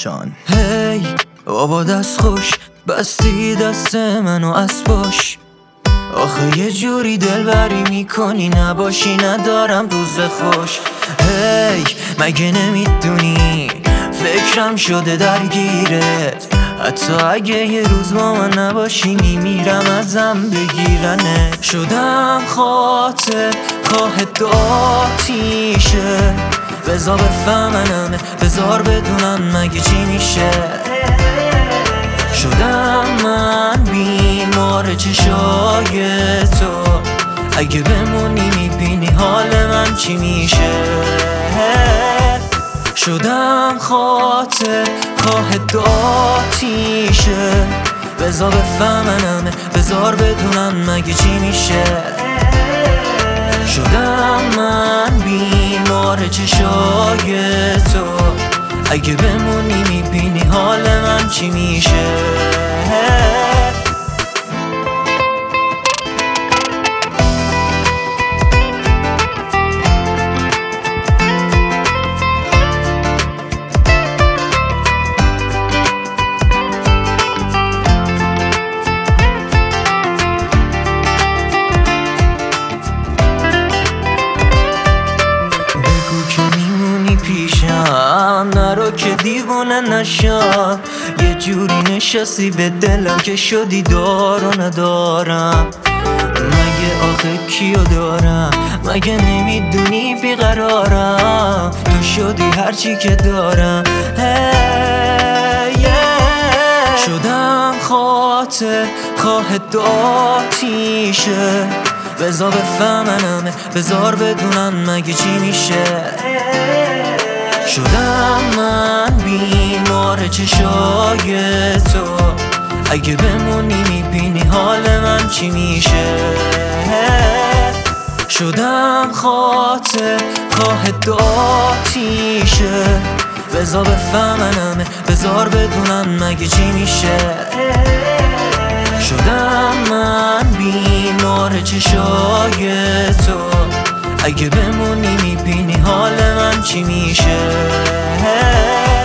نشان. هی بابا دست خوش بستی دست منو از پاش، آخه یه جوری دلبری میکنی نباشی ندارم روز خوش. هی مگه نمیدونی فکرم شده درگیرت، حتی اگه یه روز با من نباشی میمیرم ازم بگیرنه. شدم خاطر خواه داتیشه، بذار بفهمنمه بذار بدونم مگه چی میشه. شدم من بیمار چشای تو، اگه بمونی میبینی حال من چی میشه. شدم خاطر خواه داتیشه، بذار بفهمنمه بذار بدونم مگه چی میشه. شدم من بیمار چشای تو، اگه بمونی میبینی حال من چی میشه. نرو که دیوانه نشم، یه جوری نشستی به دلم که شدی دار و ندارم. مگه آخه کیو دارم، مگه نمیدونی بیقرارم، تو شدی هرچی که دارم. شدم خاطر خواه داتیشه، بذار بفهمنمه بذار بدونم مگه چی میشه. شدم من بیمار چشای تو، اگه بمونی میبینی حال من چی میشه. شدم خاطر خواه داتیشه، بذار بفهمنمه بذار بدونم مگه چی میشه. شدم من بیمار چشای تو، اگه بمونی میبینی حال من چی میشه.